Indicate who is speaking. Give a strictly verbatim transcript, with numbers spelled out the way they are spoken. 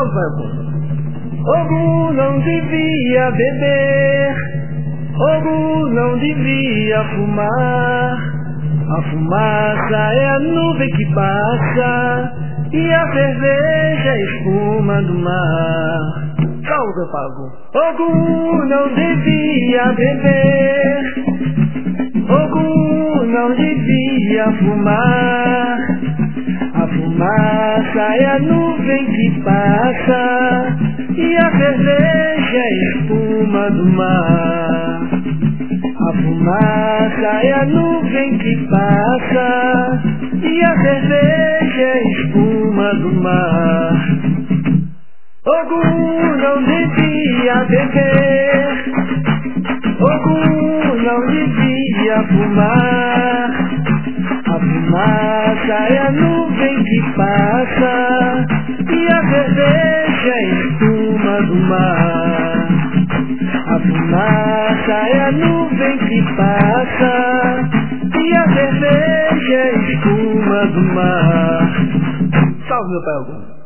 Speaker 1: Salve, velho. Ogum não devia beber, Ogum não devia fumar. A fumaça é a nuvem que passa e a cerveja é a espuma do mar. Salve, pago. Ogum não devia beber, Ogum não devia fumar. A fumaça é a nuvem que passa e a cerveja é a espuma do mar. A fumaça é a nuvem que passa e a cerveja é a espuma do mar. Ogum não devia beber, Ogum não devia fumar. A fumaça é a nuvem que passa e a cerveja é a espuma do mar. A fumaça é a nuvem que passa e a cerveja é a espuma do mar. Salve, meu pai Ogum.